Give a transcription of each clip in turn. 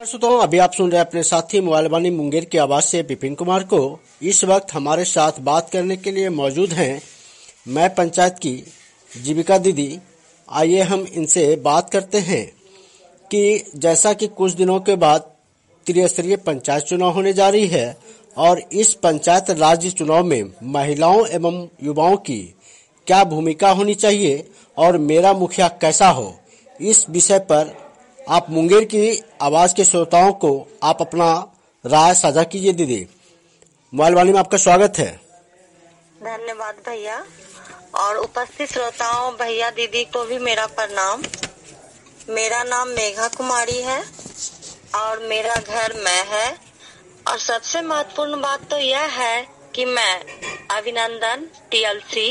श्रोताओं, अभी आप सुन रहे हैं अपने साथी मोबाइल वाणी मुंगेर की आवाज से विपिन कुमार को। इस वक्त हमारे साथ बात करने के लिए मौजूद हैं मैं पंचायत की जीविका दीदी। आइए हम इनसे बात करते हैं कि जैसा कि कुछ दिनों के बाद त्रिस्तरीय पंचायत चुनाव होने जा रही है और इस पंचायत राज्य चुनाव में महिलाओं एवं युवाओं की क्या भूमिका होनी चाहिए और मेरा मुखिया कैसा हो, इस विषय पर आप मुंगेर की आवाज के श्रोताओं को आप अपना राय साझा कीजिए। दीदी, मोबाइल वाणी में आपका स्वागत है। धन्यवाद भैया, और उपस्थित श्रोताओं भैया दीदी को भी मेरा प्रणाम। मेरा नाम मेघा कुमारी है और मेरा घर मैं है। और सबसे महत्वपूर्ण बात तो यह है कि मैं अभिनंदन TLC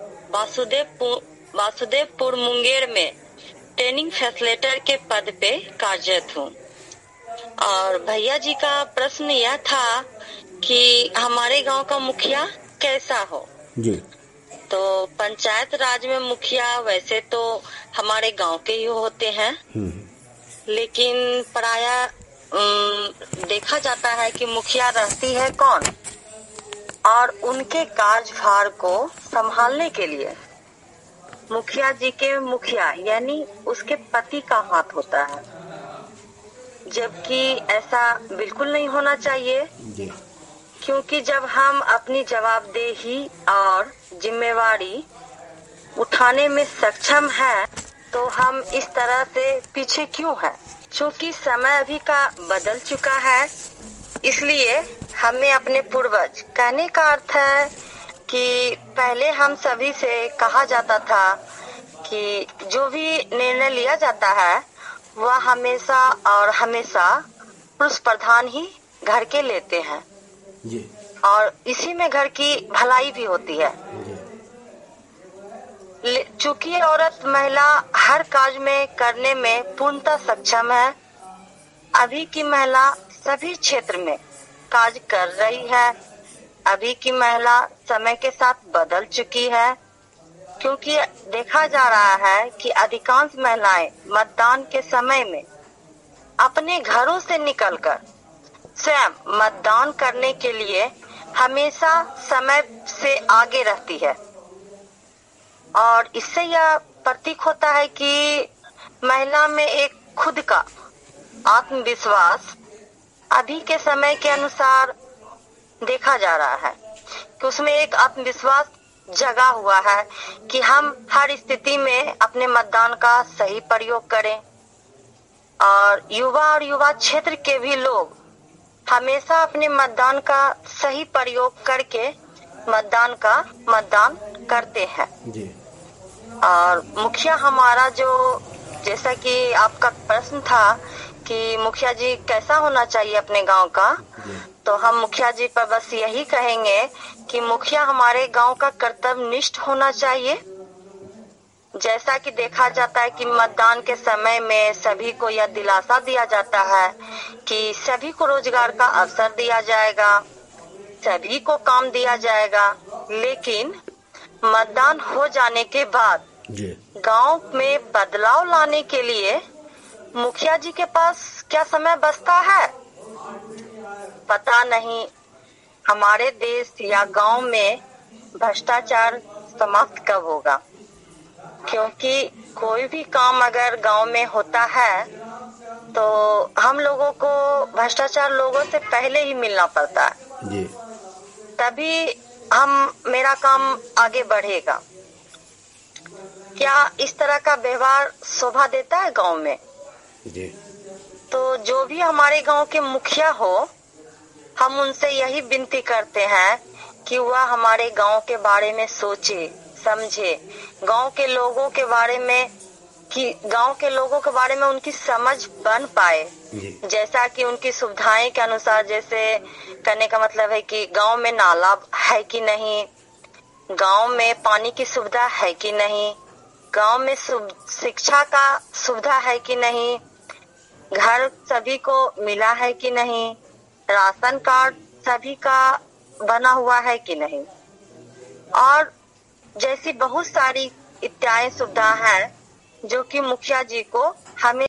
वासुदेवपुर मुंगेर में ट्रेनिंग फैसिलिटेटर के पद पे कार्यरत हूँ। और भैया जी का प्रश्न यह था कि हमारे गांव का मुखिया कैसा हो जी। तो पंचायत राज में मुखिया वैसे तो हमारे गांव के ही होते हैं, लेकिन प्रायः देखा जाता है कि मुखिया रहती है कौन, और उनके कार्यभार को संभालने के लिए मुखिया जी के मुखिया यानी उसके पति का हाथ होता है, जबकि ऐसा बिल्कुल नहीं होना चाहिए जी। क्योंकि जब हम अपनी जवाबदेही और जिम्मेवारी उठाने में सक्षम हैं, तो हम इस तरह से पीछे क्यों हैं? क्योंकि समय अभी का बदल चुका है, इसलिए हमें अपने पूर्वज, कहने का अर्थ है कि पहले हम सभी से कहा जाता था कि जो भी निर्णय लिया जाता है वह हमेशा और हमेशा पुरुष प्रधान ही घर के लेते हैं जी। और इसी में घर की भलाई भी होती है। चूंकि औरत महिला हर कार्य में करने में पूर्णतः सक्षम है, अभी की महिला सभी क्षेत्र में कार्य कर रही है। अभी की महिला समय के साथ बदल चुकी है, क्योंकि देखा जा रहा है कि अधिकांश महिलाएं मतदान के समय में अपने घरों से निकलकर स्वयं मतदान करने के लिए हमेशा समय से आगे रहती है। और इससे यह प्रतीक होता है कि महिला में एक खुद का आत्मविश्वास अभी के समय के अनुसार देखा जा रहा है कि उसमें एक आत्मविश्वास जगा हुआ है कि हम हर स्थिति में अपने मतदान का सही प्रयोग करें। और युवा क्षेत्र के भी लोग हमेशा अपने मतदान का सही प्रयोग करके मतदान करते हैं जी। और मुखिया हमारा जैसा कि आपका प्रश्न था कि मुखिया जी कैसा होना चाहिए अपने गांव का, तो हम मुखिया जी पर बस यही कहेंगे कि मुखिया हमारे गांव का कर्तव्यनिष्ठ होना चाहिए। जैसा कि देखा जाता है कि मतदान के समय में सभी को यह दिलासा दिया जाता है कि सभी को रोजगार का अवसर दिया जाएगा, सभी को काम दिया जाएगा, लेकिन मतदान हो जाने के बाद गांव में बदलाव लाने के लिए मुखिया जी के पास क्या समय बचता है पता नहीं। हमारे देश या गांव में भ्रष्टाचार समाप्त कब होगा? क्योंकि कोई भी काम अगर गांव में होता है तो हम लोगों को भ्रष्टाचार लोगों से पहले ही मिलना पड़ता है जी। तभी मेरा काम आगे बढ़ेगा। क्या इस तरह का व्यवहार शोभा देता है गांव में? जी। तो जो भी हमारे गांव के मुखिया हो, हम उनसे यही विनती करते हैं कि वह हमारे गांव के बारे में सोचे समझे, गांव के लोगों के बारे में उनकी समझ बन पाए। जैसा कि उनकी सुविधाएं के अनुसार, जैसे करने का मतलब है कि गांव में नाला है कि नहीं, गांव में पानी की सुविधा है कि नहीं, गांव में शिक्षा का सुविधा है कि नहीं, घर सभी को मिला है कि नहीं, राशन कार्ड सभी का बना हुआ है कि नहीं, और जैसी बहुत सारी इत्यादि सुविधा है जो कि मुखिया जी को हमें